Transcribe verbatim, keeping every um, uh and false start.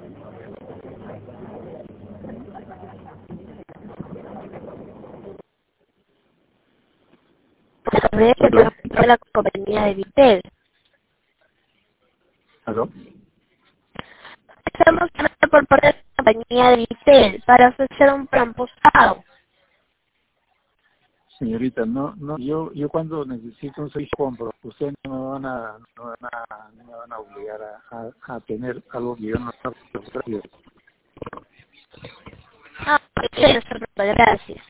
¿Aló? De la compañía de Vitel. ¿Aló? Estamos llamando por parte de la compañía de Vitel para ofrecer un plan postado. Señorita, no, no, yo, yo cuando necesito un servicio compro, ustedes no me van a, no me van a, no me van a obligar a, a, a tener algo que yo no puedo. Ah, ok, gracias.